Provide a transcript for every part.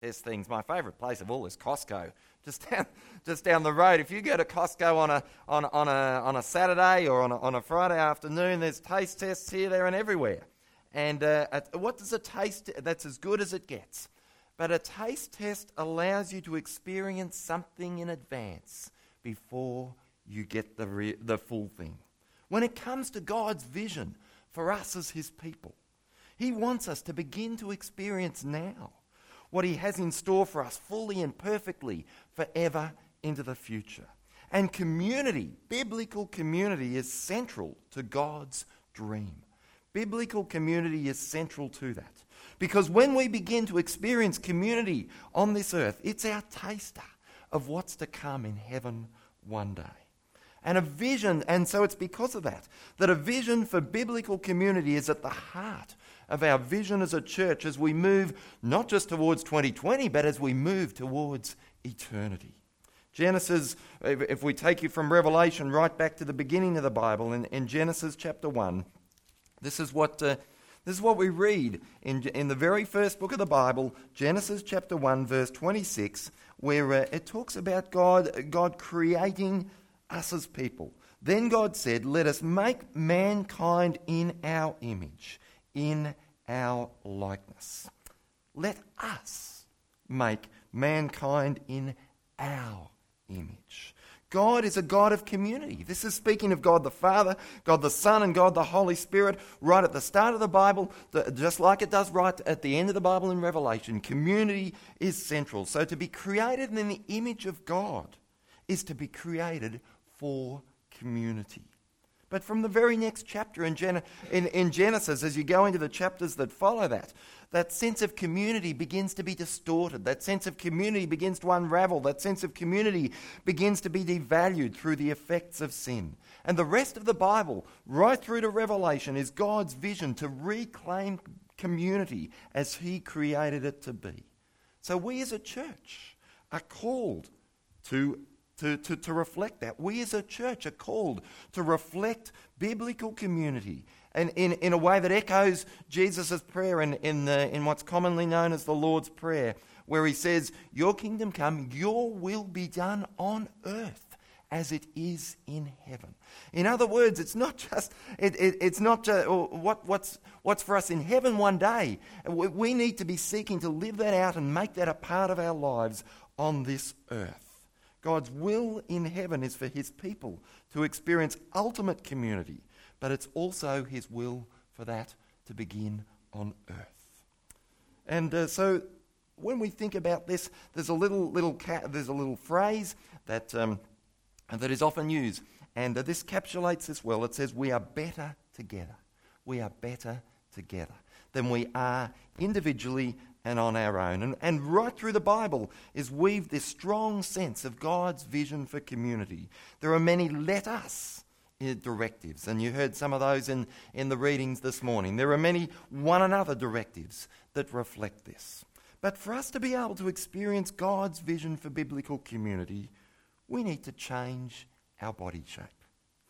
taste things. My favourite place of all is Costco, just down the road. If you go to Costco on a Saturday or on a Friday afternoon, there's taste tests here, there, and everywhere. And what does a taste? That's as good as it gets. But a taste test allows you to experience something in advance before you get the full thing. When it comes to God's vision for us as his people, he wants us to begin to experience now what he has in store for us fully and perfectly forever into the future. And community, biblical community, is central to God's dream. Biblical community is central to that. Because when we begin to experience community on this earth, it's our taster of what's to come in heaven one day. And a vision, and so it's because of that a vision for biblical community is at the heart of our vision as a church as we move not just towards 2020, but as we move towards eternity. Genesis, if we take you from Revelation right back to the beginning of the Bible, in Genesis chapter 1, this is what we read in the very first book of the Bible, Genesis chapter 1, verse 26, where it talks about God creating us as people. Then God said, "Let us make mankind in our image, in our likeness." Let us make mankind in our image. God is a God of community. This is speaking of God the Father, God the Son, and God the Holy Spirit right at the start of the Bible, just like it does right at the end of the Bible in Revelation. Community is central. So to be created in the image of God is to be created for community. But from the very next chapter in Genesis, as you go into the chapters that follow that sense of community begins to be distorted. That sense of community begins to unravel. That sense of community begins to be devalued through the effects of sin. And the rest of the Bible, right through to Revelation, is God's vision to reclaim community as he created it to be. So we as a church are called to reflect that. We as a church are called to reflect biblical community and in a way that echoes Jesus' prayer in what's commonly known as the Lord's Prayer, where he says, "Your kingdom come, your will be done on earth as it is in heaven." In other words, it's not just what's for us in heaven one day. We need to be seeking to live that out and make that a part of our lives on this earth. God's will in heaven is for his people to experience ultimate community, but it's also his will for that to begin on earth. And so when we think about this, there's a little phrase that is often used, and this encapsulates this well. It says, "We are better together. We are better together than we are individually and on our own." And right through the Bible is weaved this strong sense of God's vision for community. There are many "let us" directives, and you heard some of those in the readings this morning. There are many "one another" directives that reflect this. But for us to be able to experience God's vision for biblical community, we need to change our body shape.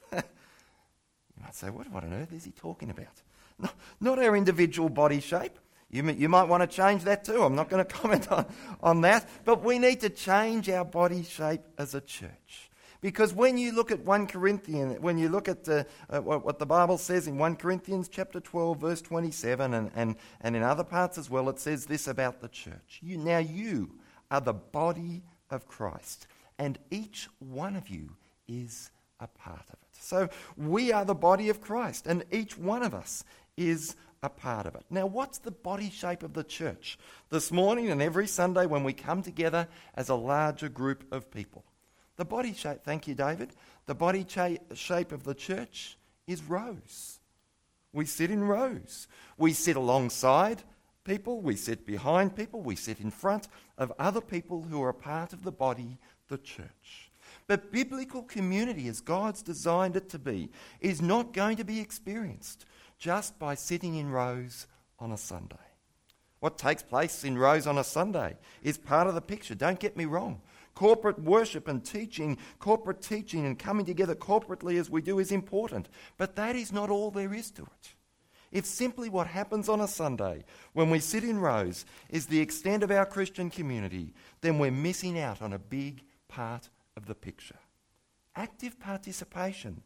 You might say, what on earth is he talking about? Not our individual body shape. You might want to change that too. I'm not going to comment on that. But we need to change our body shape as a church. Because when you look at 1 Corinthians, when you look at what the Bible says in 1 Corinthians chapter 12, verse 27, and in other parts as well, it says this about the church. You are the body of Christ, and each one of you is a part of it. So we are the body of Christ, and each one of us is a part of it. Now, what's the body shape of the church? This morning and every Sunday when we come together as a larger group of people. The body shape, thank you, David. The body shape of the church is rows. We sit in rows. We sit alongside people. We sit behind people. We sit in front of other people who are a part of the body, the church. But biblical community, as God's designed it to be, is not going to be experienced just by sitting in rows on a Sunday. What takes place in rows on a Sunday is part of the picture. Don't get me wrong. Corporate worship and teaching, corporate teaching and coming together corporately as we do is important. But that is not all there is to it. If simply what happens on a Sunday when we sit in rows is the extent of our Christian community, then we're missing out on a big part of the picture. Active participation,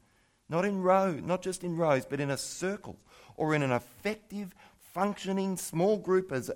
not just in rows, but in a circle or in an effective, functioning small group as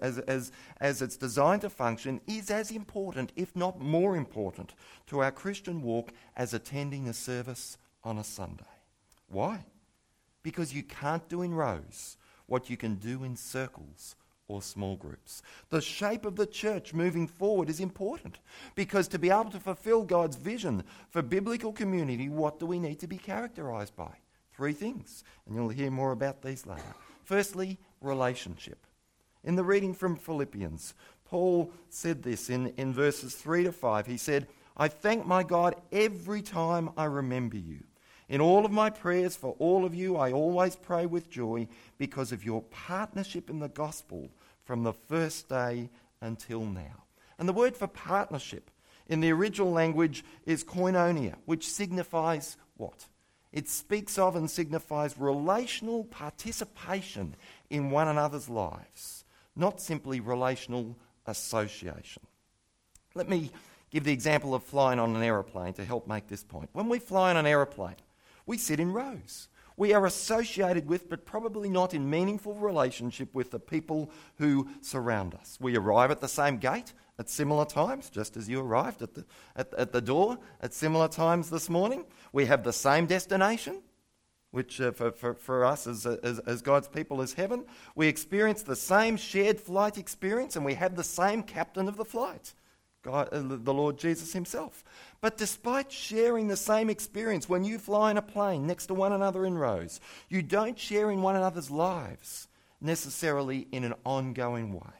it's designed to function, is as important, if not more important, to our Christian walk as attending a service on a Sunday. Why? Because you can't do in rows what you can do in circles or small groups. The shape of the church moving forward is important, because to be able to fulfill God's vision for biblical community, what do we need to be characterised by? 3 things, and you'll hear more about these later. Firstly, relationship. In the reading from Philippians, Paul said this in verses 3 to 5. He said, "I thank my God every time I remember you. In all of my prayers for all of you, I always pray with joy because of your partnership in the gospel from the first day until now." And the word for partnership in the original language is koinonia, which signifies what? It speaks of and signifies relational participation in one another's lives, not simply relational association. Let me give the example of flying on an aeroplane to help make this point. When we fly on an aeroplane, we sit in rows. We are associated with, but probably not in meaningful relationship with, the people who surround us. We arrive at the same gate at similar times, just as you arrived at the door at similar times this morning. We have the same destination, which for us as God's people is heaven. We experience the same shared flight experience, and we have the same captain of the flight, God, the Lord Jesus himself. But despite sharing the same experience, when you fly in a plane next to one another in rows, you don't share in one another's lives necessarily in an ongoing way.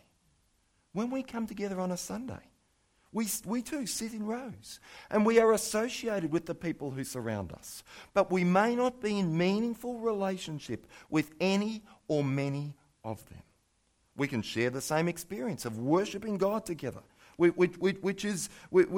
When we come together on a Sunday, we too sit in rows, and we are associated with the people who surround us. But we may not be in meaningful relationship with any or many of them. We can share the same experience of worshipping God together, which is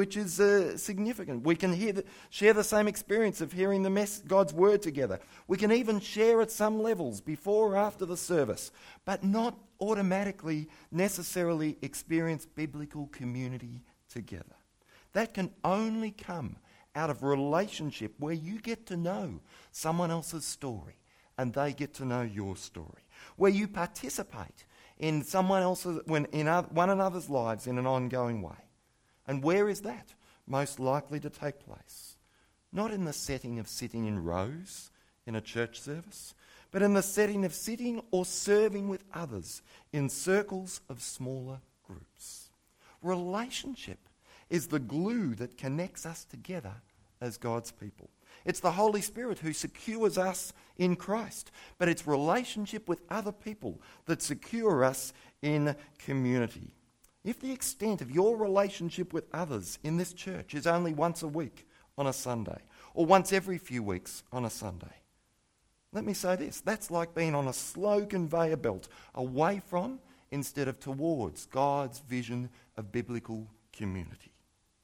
significant. We can share the same experience of hearing God's word together. We can even share at some levels before or after the service, but not automatically necessarily experience biblical community together. That can only come out of relationship where you get to know someone else's story and they get to know your story, where you participate in one another's lives in an ongoing way. And where is that most likely to take place? Not in the setting of sitting in rows in a church service, but in the setting of sitting or serving with others in circles of smaller groups. Relationship is the glue that connects us together as God's people. It's the Holy Spirit who secures us in Christ, but it's relationship with other people that secure us in community. If the extent of your relationship with others in this church is only once a week on a Sunday, or once every few weeks on a Sunday, let me say this: that's like being on a slow conveyor belt away from instead of towards God's vision of biblical community.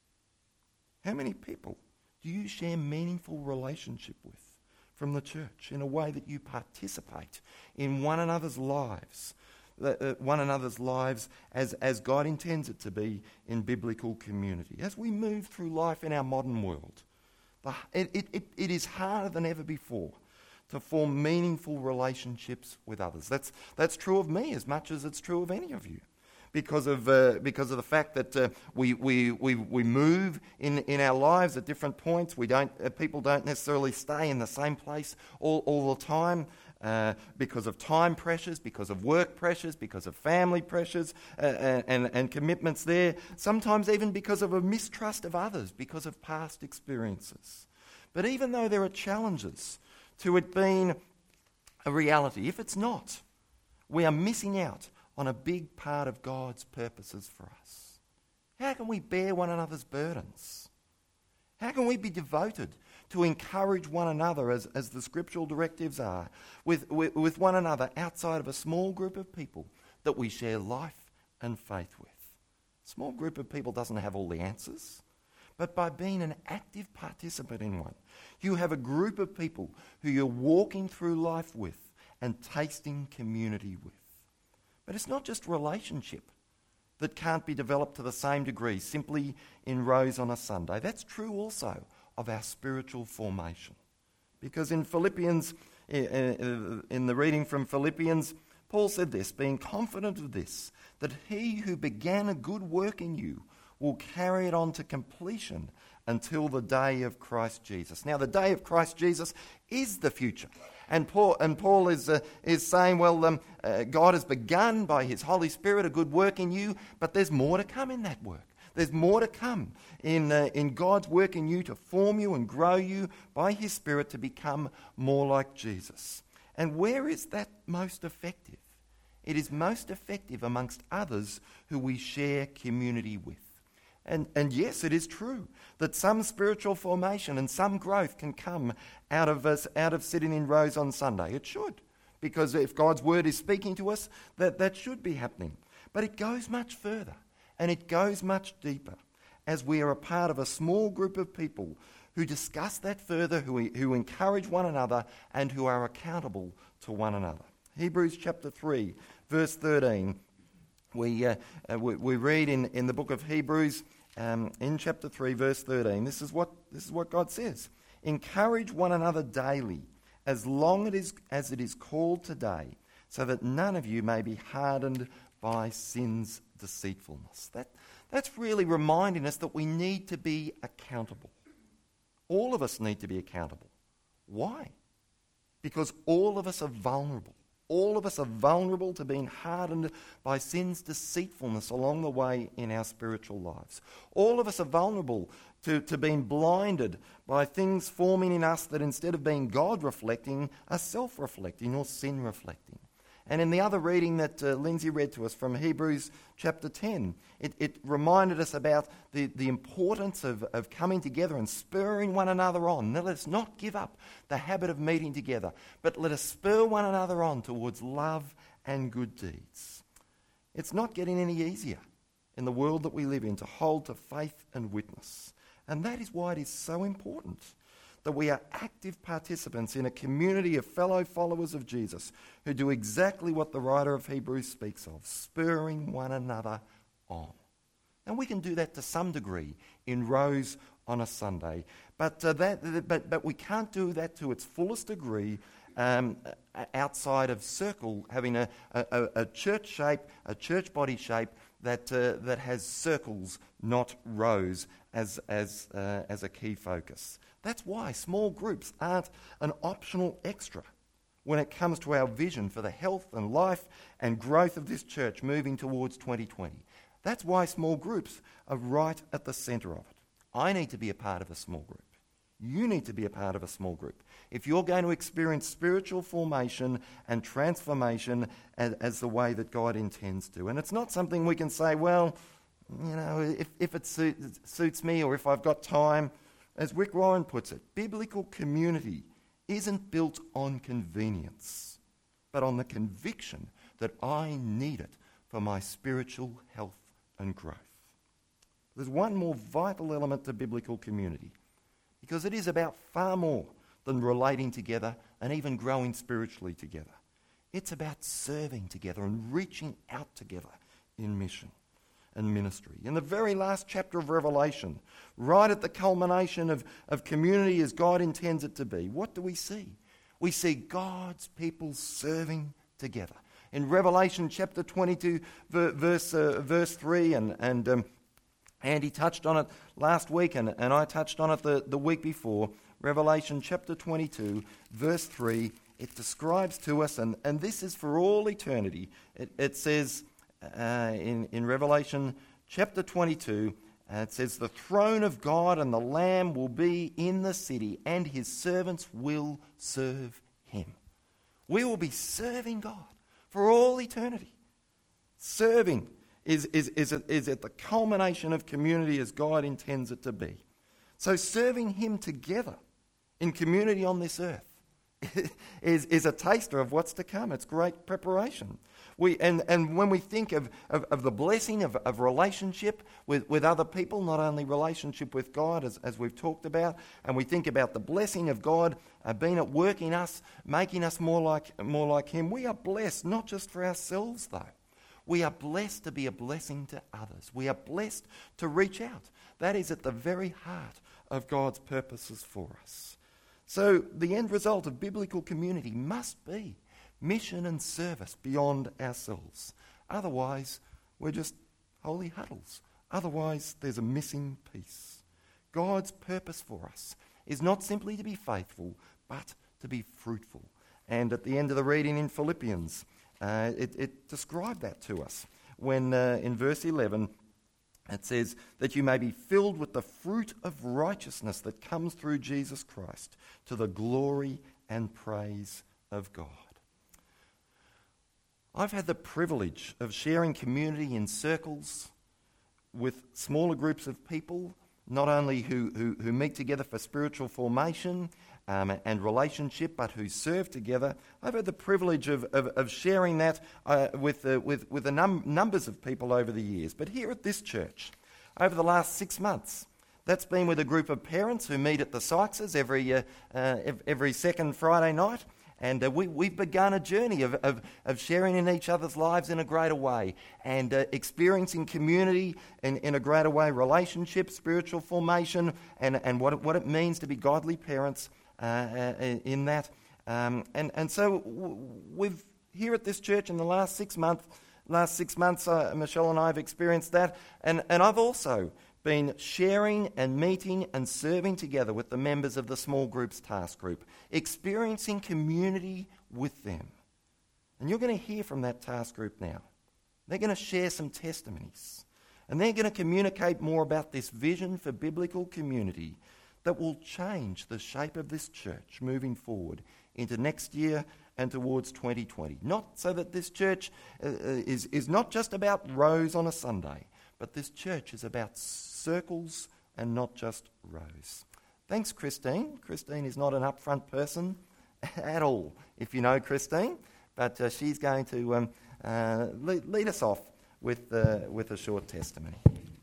How many people do you share meaningful relationship with from the church in a way that you participate in one another's lives, as God intends it to be in biblical community? As we move through life in our modern world, it is harder than ever before to form meaningful relationships with others. That's true of me as much as it's true of any of you, because of the fact that we move in our lives at different points. People don't necessarily stay in the same place all the time because of time pressures, because of work pressures, because of family pressures and commitments there. Sometimes even because of a mistrust of others, because of past experiences. But even though there are challenges to it being a reality, if it's not, we are missing out on a big part of God's purposes for us. How can we bear one another's burdens? How can we be devoted to encourage one another, as the scriptural directives are, with one another outside of a small group of people that we share life and faith with? A small group of people doesn't have all the answers, but by being an active participant in one, you have a group of people who you're walking through life with and tasting community with. But it's not just relationship that can't be developed to the same degree simply in rows on a Sunday. That's true also of our spiritual formation. Because in Philippians, in the reading from Philippians, Paul said this, being confident of this, that he who began a good work in you will carry it on to completion until the day of Christ Jesus. Now, the day of Christ Jesus is the future. And Paul is saying, well, God has begun by his Holy Spirit a good work in you, but there's more to come in that work. There's more to come in God's work in you to form you and grow you by his Spirit to become more like Jesus. And where is that most effective? It is most effective amongst others who we share community with. And yes, it is true that some spiritual formation and some growth can come out of sitting in rows on Sunday. It should, because if God's word is speaking to us, that should be happening. But it goes much further and it goes much deeper as we are a part of a small group of people who discuss that further, who encourage one another and who are accountable to one another. Hebrews chapter 3, verse 13. We read in the book of Hebrews, in chapter 3, verse 13, this is what God says. Encourage one another daily, as long as it is called today, so that none of you may be hardened by sin's deceitfulness. That's really reminding us that we need to be accountable. All of us need to be accountable. Why? Because all of us are vulnerable. All of us are vulnerable to being hardened by sin's deceitfulness along the way in our spiritual lives. All of us are vulnerable to being blinded by things forming in us that instead of being God-reflecting, are self-reflecting or sin-reflecting. And in the other reading that Lindsay read to us from Hebrews chapter 10, it reminded us about the importance of coming together and spurring one another on. Now, let us not give up the habit of meeting together, but let us spur one another on towards love and good deeds. It's not getting any easier in the world that we live in to hold to faith and witness. And that is why it is so important that we are active participants in a community of fellow followers of Jesus who do exactly what the writer of Hebrews speaks of, spurring one another on. And we can do that to some degree in rows on a Sunday, but we can't do that to its fullest degree outside of Circle, having a church shape, a church body shape that has circles, not rows, as a key focus. That's why small groups aren't an optional extra when it comes to our vision for the health and life and growth of this church moving towards 2020. That's why small groups are right at the centre of it. I need to be a part of a small group. You need to be a part of a small group. If you're going to experience spiritual formation and transformation as the way that God intends to. And it's not something we can say, well, you know, if it suits me or if I've got time. As Rick Ryan puts it, biblical community isn't built on convenience, but on the conviction that I need it for my spiritual health and growth. There's one more vital element to biblical community, because it is about far more than relating together and even growing spiritually together. It's about serving together and reaching out together in mission and ministry. In the very last chapter of Revelation, right at the culmination of community as God intends it to be, what do we see? We see God's people serving together. In Revelation chapter 22, verse 3, and Andy touched on it last week, and I touched on it the week before. Revelation chapter 22, verse 3, it describes to us, and this is for all eternity. It says in Revelation chapter 22, it says, the throne of God and the Lamb will be in the city, and his servants will serve him. We will be serving God for all eternity. Serving is at the culmination of community as God intends it to be. So serving him together in community on this earth is a taster of what's to come. It's great preparation. And when we think of the blessing of relationship with other people, not only relationship with God, as we've talked about, and we think about the blessing of God being at work in us, making us more like Him, we are blessed, not just for ourselves though. We are blessed to be a blessing to others. We are blessed to reach out. That is at the very heart of God's purposes for us. So the end result of biblical community must be mission and service beyond ourselves. Otherwise, we're just holy huddles. Otherwise, there's a missing piece. God's purpose for us is not simply to be faithful, but to be fruitful. And at the end of the reading in Philippians, it described that to us when in verse 11 it says that you may be filled with the fruit of righteousness that comes through Jesus Christ to the glory and praise of God. I've had the privilege of sharing community in circles with smaller groups of people, not only who meet together for spiritual formation and relationship, but who serve together. I've had the privilege of sharing that with numbers of people over the years. But here at this church, over the last 6 months, that's been with a group of parents who meet at the Sykes' every second Friday night. And we've begun a journey of sharing in each other's lives in a greater way and experiencing community in a greater way, relationship, spiritual formation, and what it means to be godly parents in that. And so we've, here at this church in the last 6 months, Michelle and I have experienced that. And I've also been sharing and meeting and serving together with the members of the small groups task group, experiencing community with them. And you're going to hear from that task group now. They're going to share some testimonies. And they're going to communicate more about this vision for biblical community that will change the shape of this church moving forward into next year and towards 2020. Not so that this church is not just about rows on a Sunday, but this church is about circles and not just rows. Thanks, Christine. Christine is not an upfront person at all, if you know Christine, but she's going to lead us off with a short testimony.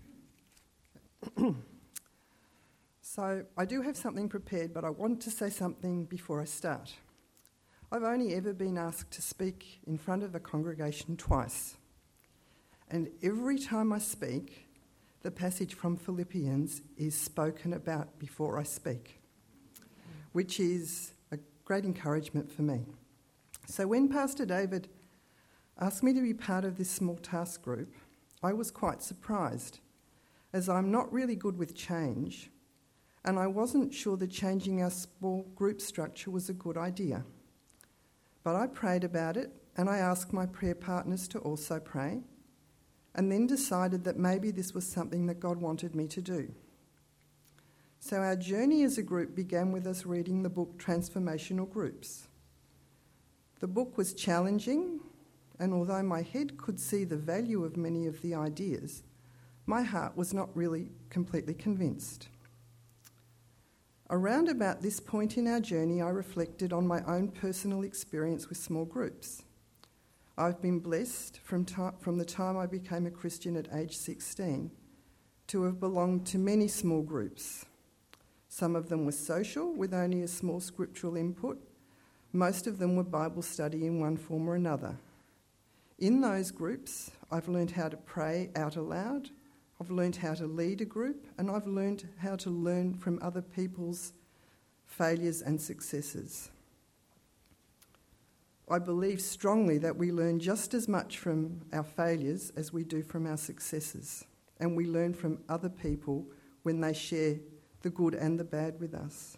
So I do have something prepared, but I want to say something before I start. I've only ever been asked to speak in front of a congregation twice. And every time I speak, the passage from Philippians is spoken about before I speak, which is a great encouragement for me. So when Pastor David asked me to be part of this small task group, I was quite surprised, as I'm not really good with change, and I wasn't sure that changing our small group structure was a good idea. But I prayed about it, and I asked my prayer partners to also pray, and then decided that maybe this was something that God wanted me to do. So our journey as a group began with us reading the book Transformational Groups. The book was challenging, and although my head could see the value of many of the ideas, my heart was not really completely convinced. Around about this point in our journey, I reflected on my own personal experience with small groups. I've been blessed from the time I became a Christian at age 16 to have belonged to many small groups. Some of them were social, with only a small scriptural input. Most of them were Bible study in one form or another. In those groups, I've learned how to pray out aloud, I've learned how to lead a group, and I've learned how to learn from other people's failures and successes. I believe strongly that we learn just as much from our failures as we do from our successes, and we learn from other people when they share the good and the bad with us.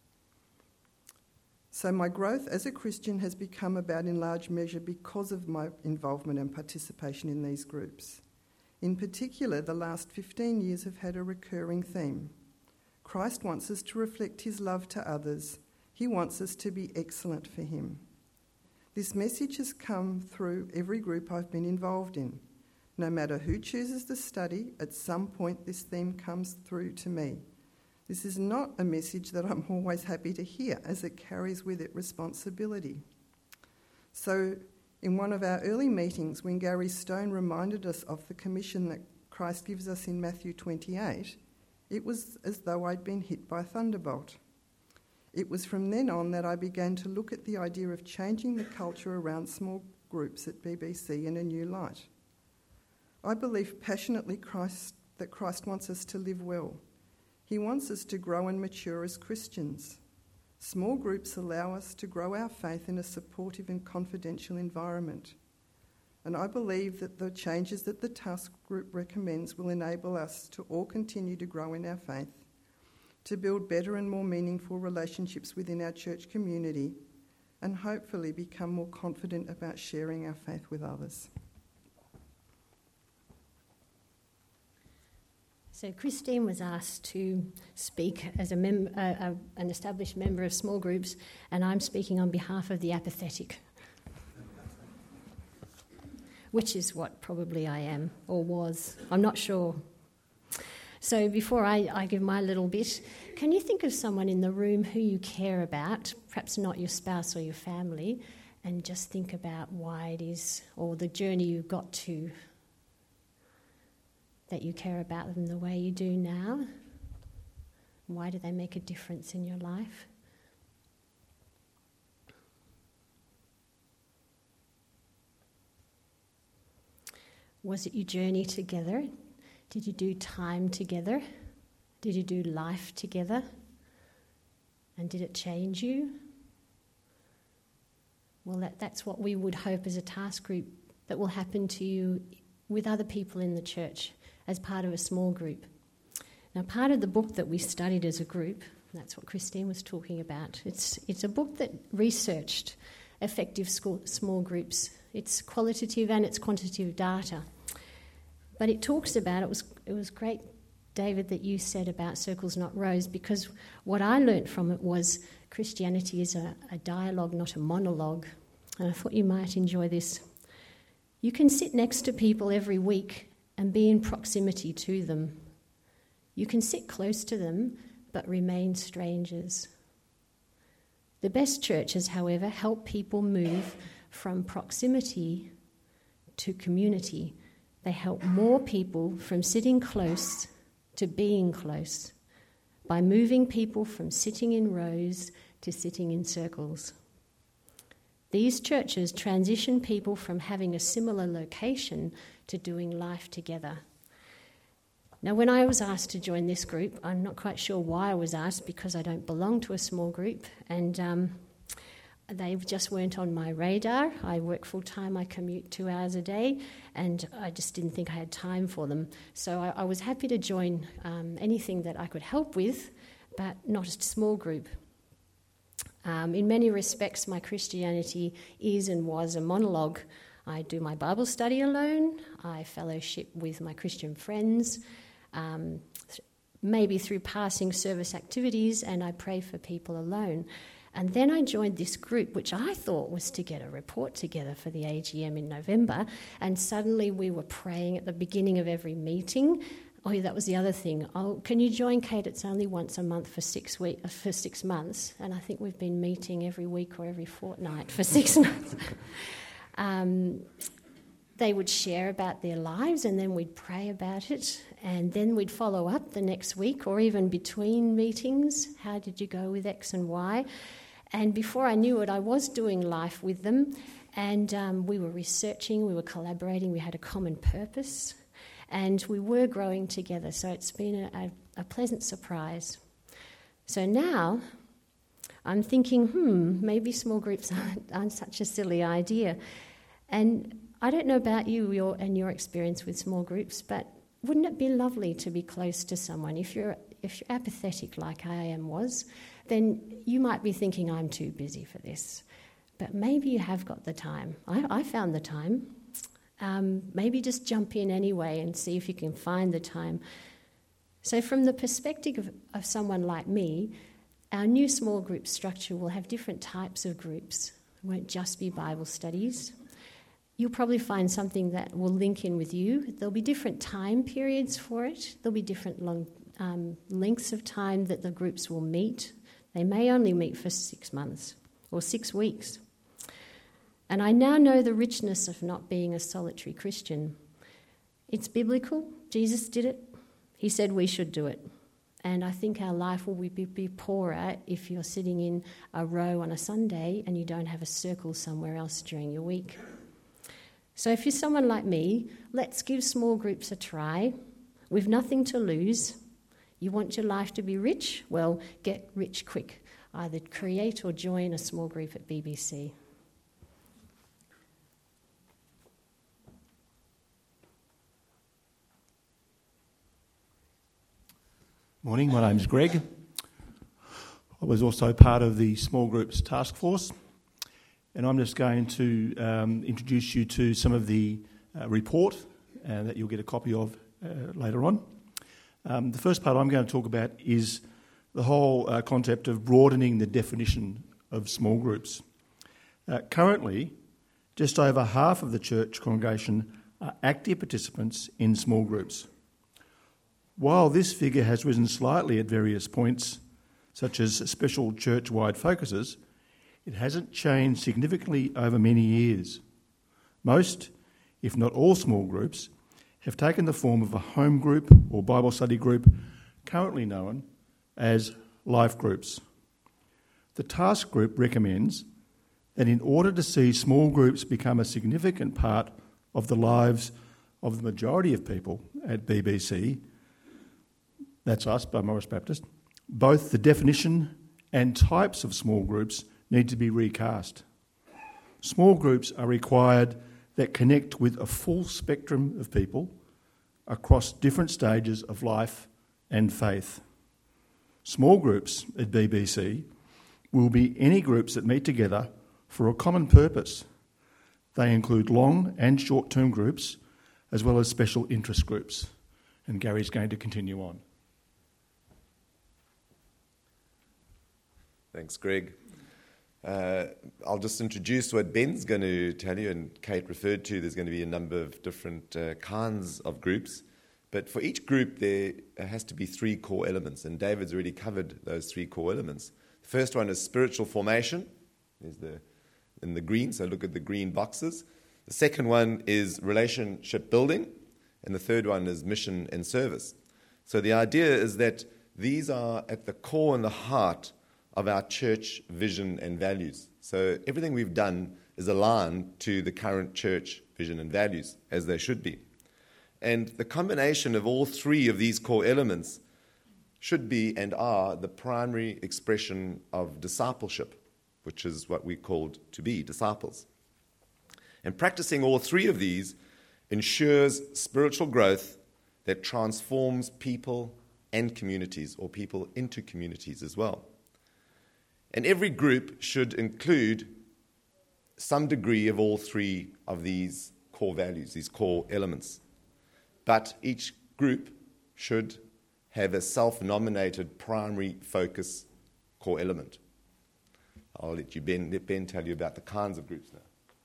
So my growth as a Christian has become about in large measure because of my involvement and participation in these groups. In particular, the last 15 years have had a recurring theme. Christ wants us to reflect his love to others. He wants us to be excellent for him. This message has come through every group I've been involved in. No matter who chooses the study, at some point this theme comes through to me. This is not a message that I'm always happy to hear, as it carries with it responsibility. So, In one of our early meetings, when Gary Stone reminded us of the commission that Christ gives us in Matthew 28, it was as though I'd been hit by a thunderbolt. It was from then on that I began to look at the idea of changing the culture around small groups at BBC in a new light. I believe passionately that Christ wants us to live well. He wants us to grow and mature as Christians. Small groups allow us to grow our faith in a supportive and confidential environment. And I believe that the changes that the task group recommends will enable us to all continue to grow in our faith, to build better and more meaningful relationships within our church community, and hopefully become more confident about sharing our faith with others. So Christine was asked to speak as an established member of small groups, and I'm speaking on behalf of the apathetic, which is what probably I am, or was. I'm not sure. So before I give my little bit, can you think of someone in the room who you care about, perhaps not your spouse or your family, and just think about why it is, or the journey you've got to, that you care about them the way you do now? Why do they make a difference in your life? Was it your journey together? Did you do time together? Did you do life together? And did it change you? Well, that's what we would hope as a task group that will happen to you with other people in the church as part of a small group. Now, part of the book that we studied as a group, that's what Christine was talking about, it's a book that researched effective small groups. It's qualitative and it's quantitative data. But it talks about, it was great, David, that you said about circles, not rows, because what I learnt from it was Christianity is a dialogue, not a monologue. And I thought you might enjoy this. You can sit next to people every week and be in proximity to them. You can sit close to them but remain strangers. The best churches, however, help people move from proximity to community. They help more people from sitting close to being close by moving people from sitting in rows to sitting in circles. These churches transition people from having a similar location to doing life together. Now, when I was asked to join this group, I'm not quite sure why I was asked, because I don't belong to a small group, and they just weren't on my radar. I work full-time, I commute 2 hours a day, and I just didn't think I had time for them. So I was happy to join anything that I could help with, but not a small group. In many respects, my Christianity is and was a monologue. I do my Bible study alone, I fellowship with my Christian friends, maybe through passing service activities, and I pray for people alone. And then I joined this group, which I thought was to get a report together for the AGM in November, and suddenly we were praying at the beginning of every meeting. Oh, yeah, that was the other thing. Oh, can you join, Kate? It's only once a month for 6 months, and I think we've been meeting every week or every fortnight for 6 months. They would share about their lives, and then we'd pray about it, and then we'd follow up the next week or even between meetings. How did you go with X and Y? And before I knew it, I was doing life with them, and we were researching, we were collaborating, we had a common purpose, and we were growing together. So it's been a pleasant surprise. So now I'm thinking, maybe small groups aren't such a silly idea. And I don't know about you and your experience with small groups, but wouldn't it be lovely to be close to someone? If you're apathetic like I was, then you might be thinking, I'm too busy for this. But maybe you have got the time. I found the time. Maybe just jump in anyway and see if you can find the time. So from the perspective of someone like me, our new small group structure will have different types of groups. It won't just be Bible studies. You'll probably find something that will link in with you. There'll be different time periods for it. There'll be different lengths of time that the groups will meet. They may only meet for 6 months or 6 weeks. And I now know the richness of not being a solitary Christian. It's biblical. Jesus did it. He said we should do it. And I think our life will be poorer if you're sitting in a row on a Sunday and you don't have a circle somewhere else during your week. So if you're someone like me, let's give small groups a try. We've nothing to lose. You want your life to be rich? Well, get rich quick. Either create or join a small group at BBC. Morning, my name's Greg. I was also part of the small groups task force, and I'm just going to introduce you to some of the report that you'll get a copy of later on. The first part I'm going to talk about is the whole concept of broadening the definition of small groups. Currently, just over half of the church congregation are active participants in small groups. While this figure has risen slightly at various points, such as special church-wide focuses, it hasn't changed significantly over many years. Most, if not all small groups, have taken the form of a home group or Bible study group, currently known as life groups. The task group recommends that in order to see small groups become a significant part of the lives of the majority of people at BBC, that's us, by Morris Baptist, both the definition and types of small groups need to be recast. Small groups are required that connect with a full spectrum of people across different stages of life and faith. Small groups at BBC will be any groups that meet together for a common purpose. They include long and short-term groups, as well as special interest groups. And Gary's going to continue on. Thanks, Greg. I'll just introduce what Ben's going to tell you, and Kate referred to. There's going to be a number of different kinds of groups. But for each group, there has to be three core elements, and David's already covered those three core elements. The first one is spiritual formation. There's in the green, so look at the green boxes. The second one is relationship building, and the third one is mission and service. So the idea is that these are at the core and the heart of our church vision and values. So everything we've done is aligned to the current church vision and values, as they should be. And the combination of all three of these core elements should be and are the primary expression of discipleship, which is what we called to be, disciples. And practicing all three of these ensures spiritual growth that transforms people and communities, or people into communities as well. And every group should include some degree of all three of these core values, these core elements. But each group should have a self-nominated primary focus core element. I'll let Ben tell you about the kinds of groups now.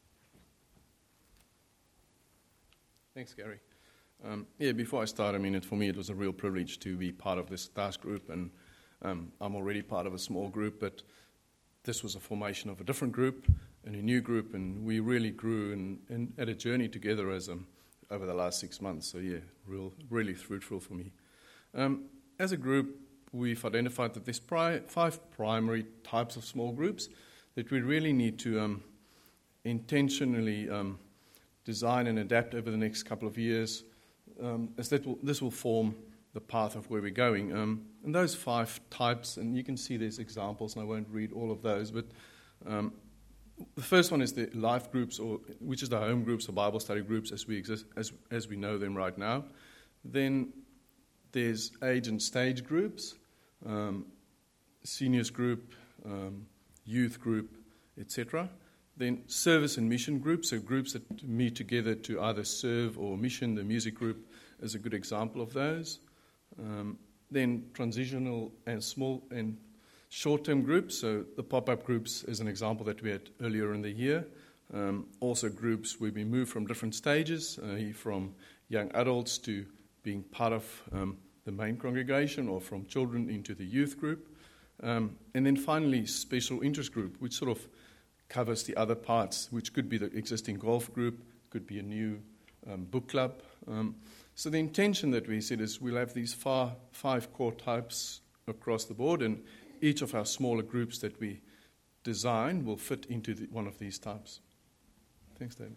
Thanks, Gary. Before I start, for me it was a real privilege to be part of this task group, and I'm already part of a small group, but this was a formation of a different group and a new group, and we really grew and had a journey together as over the last 6 months. So really fruitful for me. As a group, we've identified that there's 5 primary types of small groups that we really need to intentionally design and adapt over the next couple of years, as this will form the path of where we're going. And those 5 types, and you can see there's examples, and I won't read all of those, but the first one is the life groups, which is the home groups or Bible study groups as we know them right now. Then there's age and stage groups, seniors group, youth group, etc. Then service and mission groups, so groups that meet together to either serve or mission. The music group is a good example of those. Then transitional and small and short-term groups, so the pop-up groups is an example that we had earlier in the year. Also groups where we move from different stages, from young adults to being part of the main congregation, or from children into the youth group. And then finally, special interest group, which sort of covers the other parts, which could be the existing golf group, could be a new book club. So the intention that we said is we'll have these 5 core types across the board, and each of our smaller groups that we design will fit into one of these types. Thanks, David.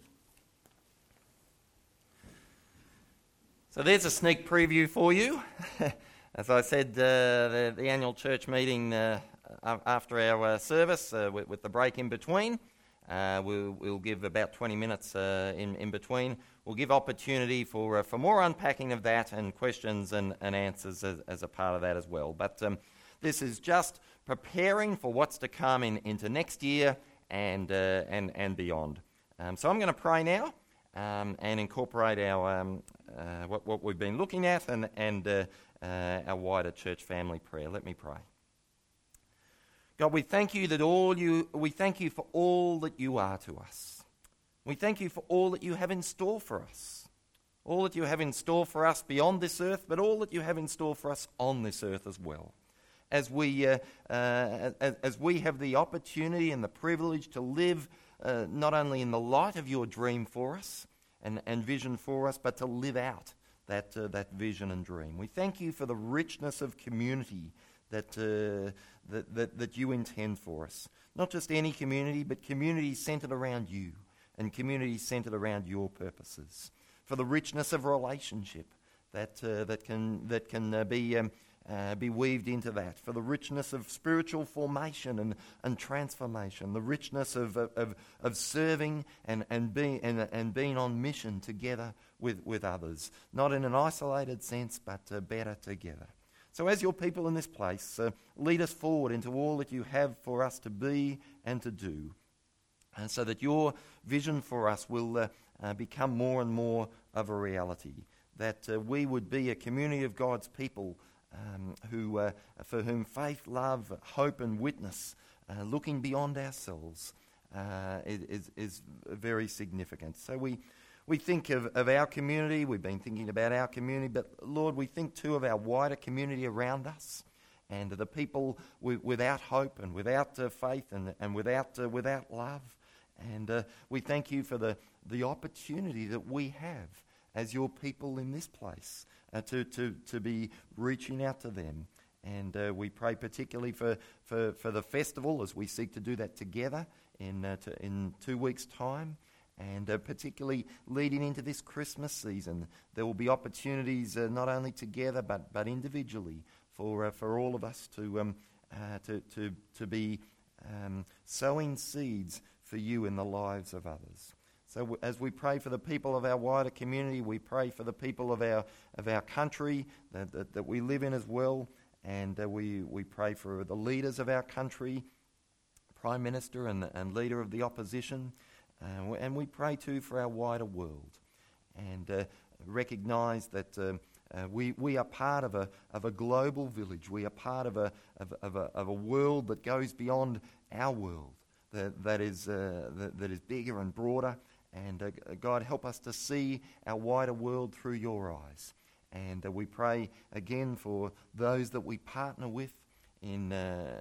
So there's a sneak preview for you. As I said, the annual church meeting after our service, with the break in between, we'll give about 20 minutes in between. We'll give opportunity for more unpacking of that and questions and answers as a part of that as well. But this is just preparing for what's to come into next year and beyond. So I'm going to pray now and incorporate our what we've been looking at and our wider church family prayer. Let me pray. God, we thank you we thank you for all that you are to us. We thank you for all that you have in store for us. All that you have in store for us beyond this earth, but all that you have in store for us on this earth as well. As we have the opportunity and the privilege to live not only in the light of your dream for us and vision for us, but to live out that vision and dream. We thank you for the richness of community that you intend for us. Not just any community, but communities centred around you and communities centred around your purposes. For the richness of relationship that can be weaved into that. For the richness of spiritual formation and transformation. The richness of serving and being on mission together with others. Not in an isolated sense, but better together. So as your people in this place, lead us forward into all that you have for us to be and to do, and so that your vision for us will become more and more of a reality, that we would be a community of God's people for whom faith, love, hope and witness, looking beyond ourselves, is very significant. So we think of our community, we've been thinking about our community, but Lord, we think too of our wider community around us and the people without hope and without faith and without love. And we thank you for the opportunity that we have as your people in this place to be reaching out to them. And we pray particularly for the festival as we seek to do that together in 2 weeks' time. And particularly leading into this Christmas season, there will be opportunities not only together but individually for all of us to be sowing seeds for you in the lives of others. So as we pray for the people of our wider community, we pray for the people of our country that we live in as well, and we pray for the leaders of our country, Prime Minister and Leader of the Opposition. And we pray too for our wider world, and recognise that we are part of a global village. We are part of a world that goes beyond our world, that is bigger and broader. And God, help us to see our wider world through your eyes. And we pray again for those that we partner with in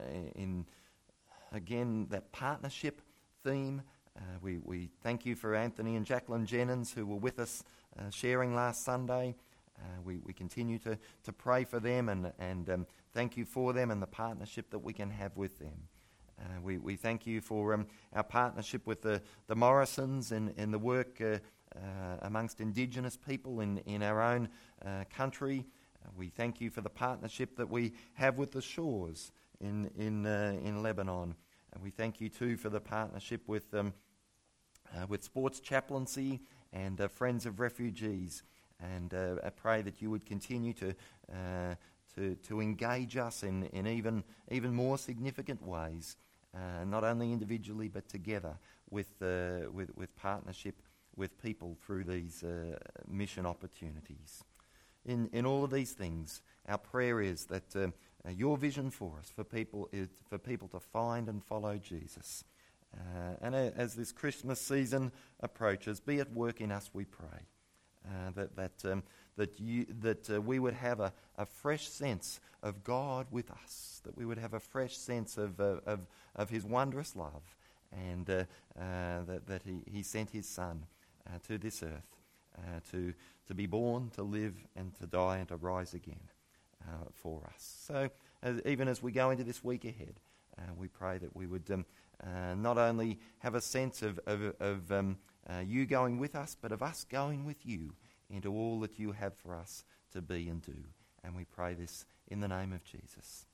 again that partnership theme. We thank you for Anthony and Jacqueline Jennings, who were with us sharing last Sunday. We continue to pray for them and thank you for them and the partnership that we can have with them. We thank you for our partnership with the Morrisons in the work amongst Indigenous people in our own country. We thank you for the partnership that we have with the Shores in Lebanon. We thank you too for the partnership with Sports Chaplaincy and Friends of Refugees. And I pray that you would continue to engage us in even more significant ways, not only individually but together with partnership with people through these mission opportunities. In all of these things, our prayer is that your vision for us, for people, is for people to find and follow Jesus. And as this Christmas season approaches, be at work in us, we pray. That we would have a fresh sense of God with us, that we would have a fresh sense of His wondrous love, and that he sent his Son to this earth to be born, to live, and to die, and to rise again for us. So even as we go into this week ahead, we pray that we would not only have a sense of you going with us, but of us going with you into all that you have for us to be and do. And we pray this in the name of Jesus.